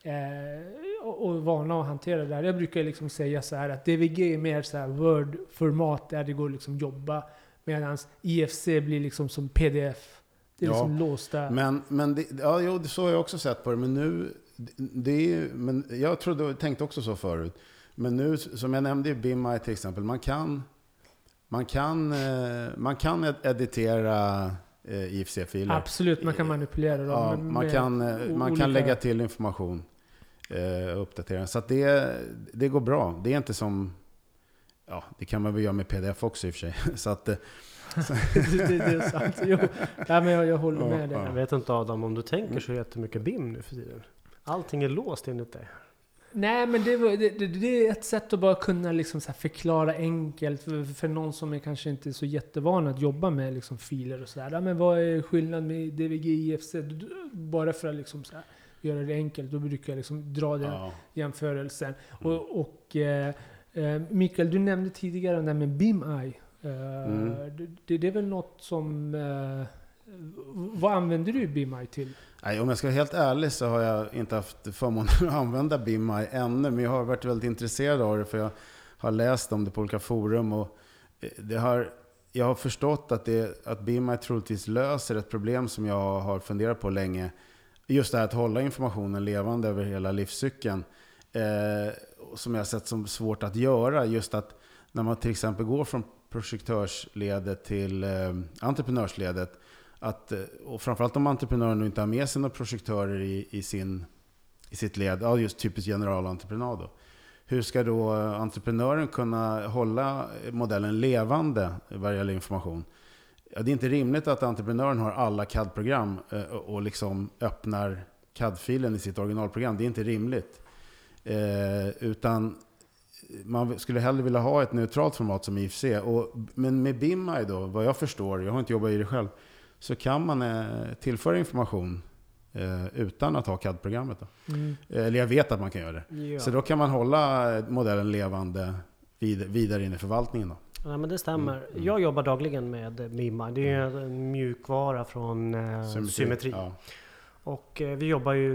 eh, och, och vana att hantera det här. Jag brukar liksom säga så här att D V G är mer så här Word-format där det går liksom jobba, medan I F C blir liksom som P D F. Det är ja, liksom låsta. Men, men det, ja, jo, så har jag också sett på det. Men nu, det är ju, men jag trodde, tänkte också så förut. Men nu, som jag nämnde i B I M I till exempel, man kan, man kan, man kan editera I F C-filer. Absolut, man kan manipulera dem. Ja, man kan, man kan lägga till information och uppdatera. Så att det, det går bra. Det är inte som, ja, det kan man väl göra med P D F också i och för sig. Så att, det, det, det är sant. Jo, ja, men jag, jag håller med dig. Jag vet inte, Adam, om du tänker så jättemycket B I M nu för tiden. Allting är låst enligt dig. Nej, men det, det, det, det är ett sätt att bara kunna liksom så här förklara enkelt för, för någon som är kanske inte är så jättevan att jobba med liksom filer och sådär. Ja, men vad är skillnaden med D V G I F C? Bara för att liksom så här göra det enkelt, då brukar jag liksom dra den ja. jämförelsen. Mm. Och, och eh, Mikael, du nämnde tidigare det där med B I M I. Eh, mm. det, det är väl något som... Eh, vad använder du B I M I till? Nej, om jag ska vara helt ärlig så har jag inte haft förmånen att använda B I M I ännu, men jag har varit väldigt intresserad av det, för jag har läst om det på olika forum, och det har, jag har förstått att, det, att B I M I troligtvis löser ett problem som jag har funderat på länge. Just det här att hålla informationen levande över hela livscykeln, eh, som jag har sett som svårt att göra. Just att när man till exempel går från projektörsledet till eh, entreprenörsledet, att, och framförallt om entreprenören inte har med sig några projektörer i, i, sin, i sitt led, ja, just typiskt generalentreprenad då. Hur ska då entreprenören kunna hålla modellen levande vad gäller information? Ja, det är inte rimligt att entreprenören har alla C A D-program och, och liksom öppnar C A D-filen i sitt originalprogram. Det är inte rimligt. Eh, utan man skulle hellre vilja ha ett neutralt format som I F C. Och, men med B I M I då, vad jag förstår, jag har inte jobbat i det själv, så kan man eh, tillföra information eh, utan att ha C A D-programmet. Då. Mm. Eller jag vet att man kan göra det. Ja. Så då kan man hålla modellen levande vid, vidare in i förvaltningen. Då. Ja, men det stämmer. Mm. Mm. Jag jobbar dagligen med B I M I. Det är mm. en mjukvara från eh, Symmetri. Symmetri. Ja. Och eh, vi jobbar ju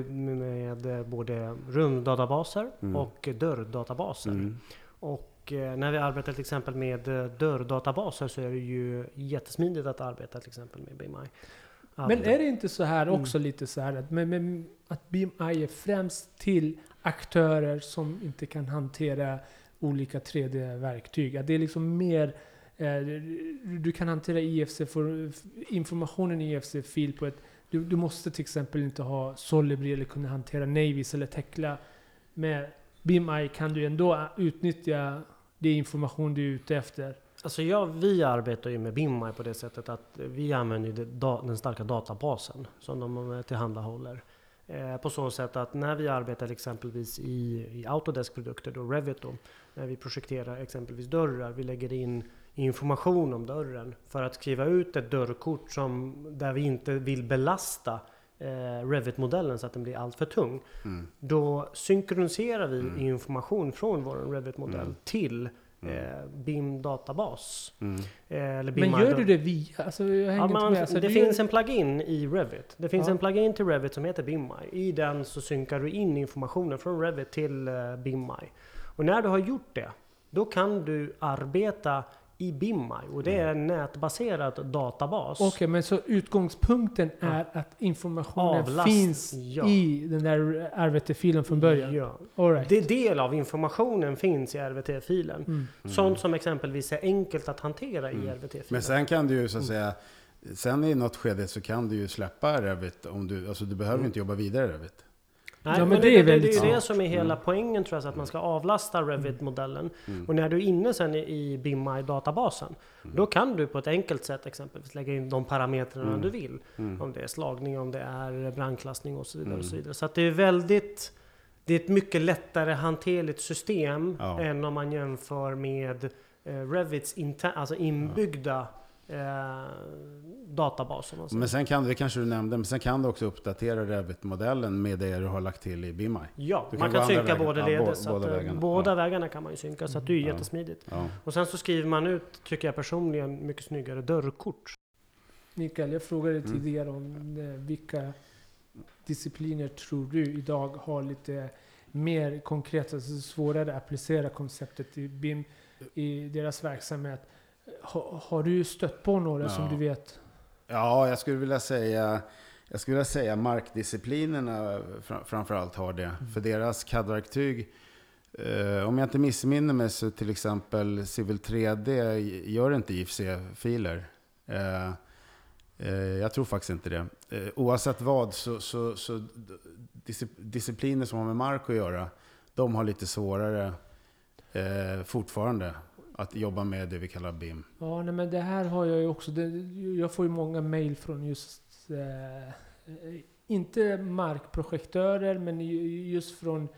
med både rumdatabaser mm. och dörrdatabaser. Mm. Och eh, när vi arbetar till exempel med dörrdatabaser så är det ju jättesmidigt att arbeta till exempel med B I M I. Men är det inte så här också mm. lite så här att, med, med, att B I M I är främst till aktörer som inte kan hantera olika tre D-verktyg? Att det är liksom mer, eh, du kan hantera I F C för informationen i I F C-fil på ett, du, du måste till exempel inte ha Solibri eller kunna hantera Navis eller Tekla. Med B I M I kan du ändå utnyttja det information du är ute efter. Alltså ja, vi arbetar ju med B I M I på det sättet att vi använder det, den starka databasen som de tillhandahåller. Eh, på så sätt att när vi arbetar exempelvis i, i Autodesk-produkter, då Revit då, när vi projekterar exempelvis dörrar, vi lägger in information om dörren för att skriva ut ett dörrkort som, där vi inte vill belasta eh, Revit-modellen så att den blir allt för tung. Mm. Då synkroniserar vi mm. information från vår Revit-modell mm. till Eh, B I M-databas. Mm. Eh, eller B I M. Men gör du det via? Alltså, jag ja, man, med. Alltså, det finns gör... en plugin i Revit. Det finns ja. en plugin till Revit som heter B I M I. I den så synkar du in informationen från Revit till uh, B I M I. Och när du har gjort det, då kan du arbeta i B I M I. Och det är en nätbaserad databas. Okej, okay, men så utgångspunkten är ja. att informationen Avlast, finns ja. i den där R V T-filen från början? Ja. All right. Det del av informationen finns i R V T-filen. Mm. Sånt som exempelvis är enkelt att hantera mm. i R V T-filen. Men sen kan du ju så att säga, sen i något skede så kan du ju släppa Revit om du, alltså du behöver mm. inte jobba vidare i Revit. Nej, Ja, men men det det, är det, det, väldigt det är ju det smart. som är hela Mm. poängen tror jag, så att man ska avlasta Revit-modellen. Och när du är inne sen i, i B I M I-databasen, då kan du på ett enkelt sätt exempelvis lägga in de parametrarna Mm. du vill. Mm. Om det är slagning, om det är brandklassning och så vidare. Mm. Och så vidare. Så att det är väldigt, det är ett mycket lättare hanterligt system Ja. än om man jämför med eh, Revits inter, alltså inbyggda eh, databasen. Och så. Men sen kan du, det kanske du nämnde, men sen kan du också uppdatera Revit-modellen med det du har lagt till i B I M I. Ja, Du man kan kan gå andra synka vägen. båda Ja, leder. bo- så båda att, eh, vägarna. båda Ja. vägarna kan man ju synka, så att det är Ja. jättesmidigt. Ja. Och sen så skriver man ut, tycker jag personligen, mycket snyggare dörrkort. Mikael, jag frågade Mm. tidigare om eh, vilka discipliner tror du idag har lite mer konkret, alltså svårare att applicera konceptet i B I M i deras verksamhet. Ha, har du stött på några Ja. som du vet? Ja, jag skulle vilja säga jag skulle vilja säga markdisciplinerna fram, framförallt har det. Mm. För deras C A D-verktyg, eh, om jag inte missminner mig, så till exempel Civil tre D gör inte I F C-filer. Eh, eh, jag tror faktiskt inte det. Eh, oavsett vad så, så, så discip- discipliner som har med mark att göra, de har lite svårare eh, fortfarande att jobba med det vi kallar B I M. Ja, nej, men det här har jag ju också. Det, jag får ju många mejl från just eh, inte markprojektörer, men ju- just från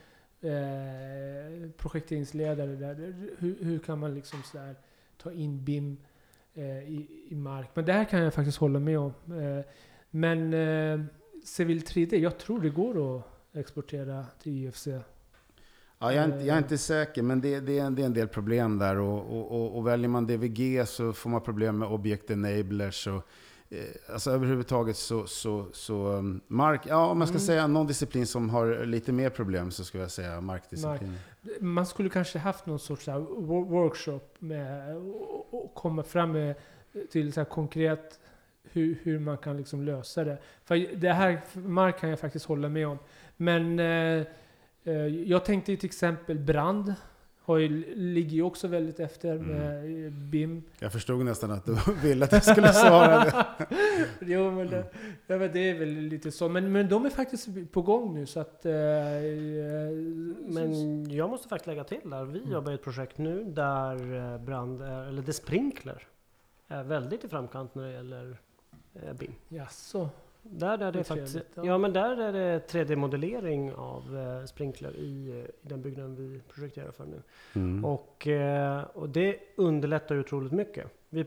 eh, projekteringsledare där. Hur, hur kan man liksom så här ta in B I M eh, i, i mark? Men det här kan jag faktiskt hålla med om. Eh, men eh, Civil tre D, jag tror det går att exportera till I F C. Ja, jag, är inte, jag är inte säker, men det, det, är, en, det är en del problem där. Och, och, och, och väljer man D V G så får man problem med object enablers. Och, eh, alltså överhuvudtaget så, så, så um, mark, ja, om man ska Mm. säga någon disciplin som har lite mer problem, så skulle jag säga markdisciplin. Man skulle kanske haft någon sorts så här wo- workshop med och, och komma fram med till så här konkret hur, hur man kan liksom lösa det. För det här, mark kan jag faktiskt hålla med om. Men eh, eh, jag tänkte ju till exempel brand. Har ju, ligger ju också väldigt efter Mm. med eh, B I M. Jag förstod nästan att du ville att jag skulle svara det. Jo, men det, ja, men det är väl lite så. Men, men de är faktiskt på gång nu så att... Eh, eh, Men jag måste faktiskt lägga till där. Vi Mm. jobbar i ett projekt nu där eh, brand, är- eller det sprinkler är väldigt i framkant när det gäller eh, B I M. Jaså? Där är det, Det är faktiskt, trevligt, ja. ja. men där är det tre D-modellering av eh, sprinkler i, eh, i den byggnaden vi projekterar för nu. Mm. Och, eh, och det underlättar ju otroligt mycket. Vi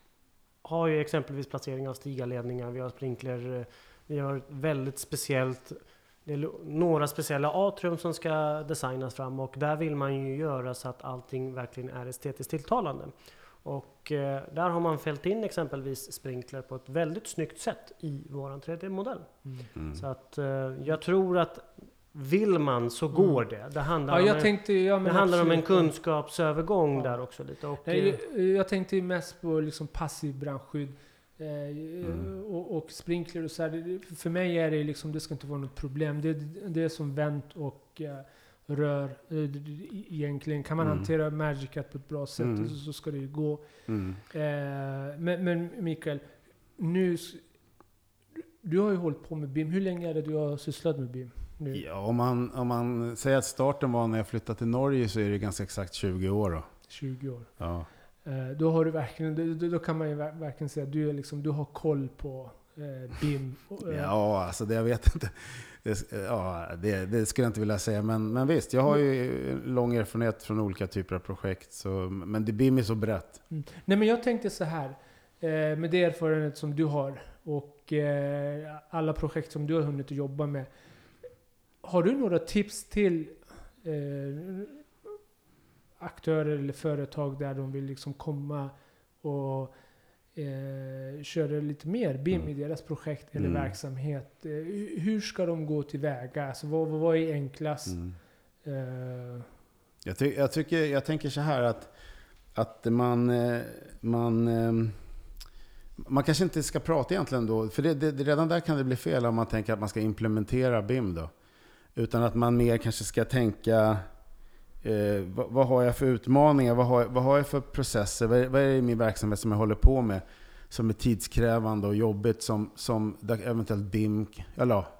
har ju exempelvis placering av stigarledningar, vi har sprinkler, eh, vi har ett väldigt speciellt, det är lo- några speciella atrium som ska designas fram, och där vill man ju göra så att allting verkligen är estetiskt tilltalande. Och eh, där har man fällt in exempelvis sprinkler på ett väldigt snyggt sätt i våran tre D-modell. Mm. Mm. Så att eh, jag tror att vill man så går det. Det handlar, Ja, om, jag en, tänkte... Ja, men det handlar om en absolut. kunskapsövergång Ja. där också lite. Och, eh, Nej, jag, jag tänkte ju mest på liksom passiv brandskydd eh, Mm. och, och sprinkler och så här. Det- För mig är det liksom, det ska inte vara något problem. Det, det är som vänt och eh, rör. Eh, Egentligen kan man Mm. hantera Magicat på ett bra sätt Mm. så, så ska det ju gå. Mm. Eh, men, men Mikael, nu... s- Du har ju hållit på med B I M. Hur länge är det du har sysslat med B I M? Nu? Ja, om, man, om man säger att starten var när jag flyttade till Norge, så är det ganska exakt tjugo år då. tjugo år. Ja. Eh, då har du verkligen, då, då kan man ju ver- verkligen säga att du, är liksom, du har koll på eh, B I M. Och, eh, Ja, alltså det jag vet inte. Det, ja, det, det skulle jag inte vilja säga. Men, men visst, jag har ju lång erfarenhet från olika typer av projekt. Så, men det B I M är så brett. Mm. Nej, men jag tänkte så här. Eh, med det erfarenhet som du har och eh, alla projekt som du har hunnit att jobba med. Har du några tips till eh, aktörer eller företag där de vill liksom komma och eh, köra lite mer B I M Mm. i deras projekt eller Mm. verksamhet? Eh, hu- hur ska de gå tillväga? Alltså, vad, vad vad är enklast? Mm. Eh, Jag, ty, jag, tycker, jag tänker så här att, att man, eh, man, eh, man kanske inte ska prata egentligen då. För det, det, det, redan där kan det bli fel om man tänker att man ska implementera B I M då. Utan att man mer kanske ska tänka, eh, vad, vad har jag för utmaningar? Vad har, vad har jag för processer? Vad är, vad är det i min verksamhet som jag håller på med? Som är tidskrävande och jobbigt som, som där eventuellt B I M, eller ja,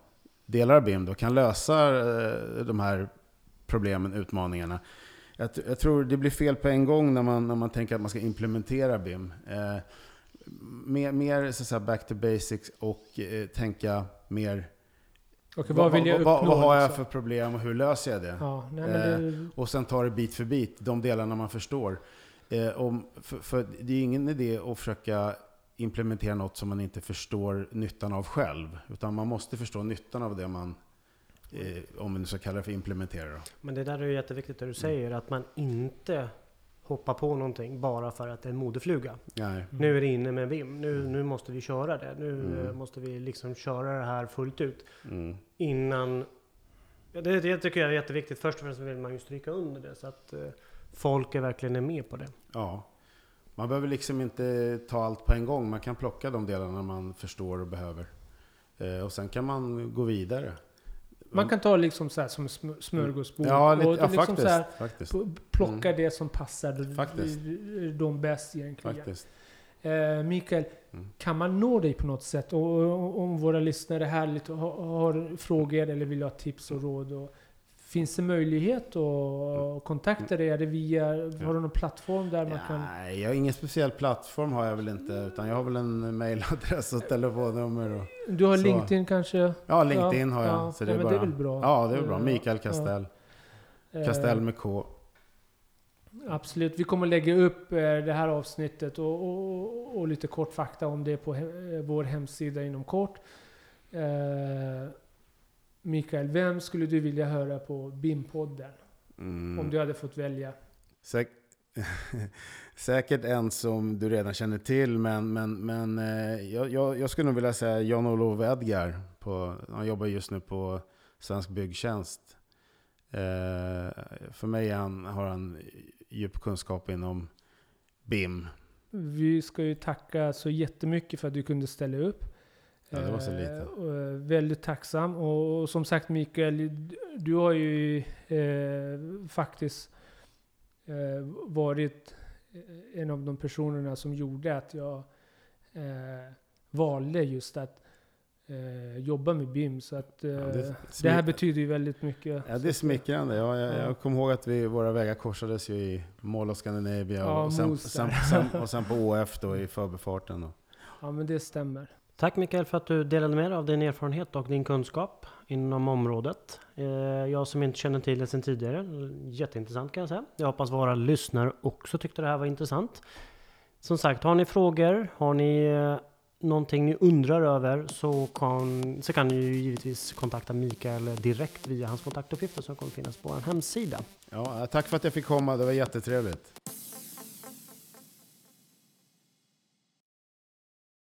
delar av B I M då kan lösa eh, de här problemen, utmaningarna. Jag, jag tror det blir fel på en gång när man, när man tänker att man ska implementera B I M. Eh, mer mer så att säga, back to basics och eh, tänka mer Okej, vad vill jag uppnå? Vad, vad har jag liksom? för problem och hur löser jag det? Ja, nej, men det... Eh, och sen tar det bit för bit, de delarna man förstår. Eh, om, för, för det är ingen idé att försöka implementera något som man inte förstår nyttan av själv. Utan man måste förstå nyttan av det man, eh, om man nu ska kalla det för implementera. Då. Men det där är ju jätteviktigt det du säger, mm. att man inte hoppar på någonting bara för att det är en modefluga. Nej. Mm. Nu är det inne med B I M, nu, nu måste vi köra det. Nu mm. måste vi liksom köra det här fullt ut. Mm. Innan... Ja, det, det tycker jag är jätteviktigt. Först och främst vill man ju stryka under det så att eh, folk är verkligen är med på det. Ja. Man behöver liksom inte ta allt på en gång. Man kan plocka de delarna man förstår och behöver. Eh, och sen kan man gå vidare. Man kan ta liksom så här som smörgåsbord. Ja, lite, och ja, liksom faktiskt, så här, faktiskt. plocka Mm. det som passar Faktiskt. de bäst egentligen. Faktiskt. Eh, Mikael, mm. kan man nå dig på något sätt? Och, och, om våra lyssnare här lite har, har frågor eller vill ha tips och råd. Och, finns det möjlighet att kontakta dig? Är det via, har du någon plattform där man ja, kan... Nej, jag har ingen speciell plattform har jag väl inte. Utan jag har väl en mailadress och telefonnummer. Och, du har så. LinkedIn kanske? Ja, LinkedIn ja, har jag. Ja, så det, ja, är men bara, det är väl bra. Ja, det är bra. Mikael Castell. Ja. Castell med K. Absolut. Vi kommer lägga upp det här avsnittet och, och, och lite kort fakta om det på he- vår hemsida inom kort. Eh, Mikael, vem skulle du vilja höra på B I M-podden? Mm. Om du hade fått välja. Säk- Säkert en som du redan känner till, men, men, men eh, jag, jag, jag skulle nog vilja säga Jan-Olof Edgar. På, han jobbar just nu på Svensk Byggtjänst. Eh, för mig han, har han djup kunskap inom B I M. Vi ska ju tacka så jättemycket för att du kunde ställa upp. Ja, det var så lite. Eh, väldigt tacksam. Och, och som sagt Mikael, du har ju eh, faktiskt eh, varit en av de personerna som gjorde att jag eh, valde just att eh, jobba med B I M. Så att, eh, ja, det, det här betyder ju väldigt mycket. Ja, det är smickrande. Ja, jag, jag kommer ihåg att vi, våra vägar korsades ju i Mall of Scandinavia ja, och, sen, sen, sen, och sen på Å F då i förbifarten. Då. Ja, men det stämmer. Tack Mikael för att du delade med dig av din erfarenhet och din kunskap inom området. Jag som inte känner till det sedan tidigare, jätteintressant kan jag säga. Jag hoppas våra lyssnare också tyckte det här var intressant. Som sagt, har ni frågor, har ni någonting ni undrar över så kan, så kan ni ju givetvis kontakta Mikael direkt via hans kontaktuppgifter som kommer finnas på en hemsida. Ja, tack för att jag fick komma, det var jättetrevligt.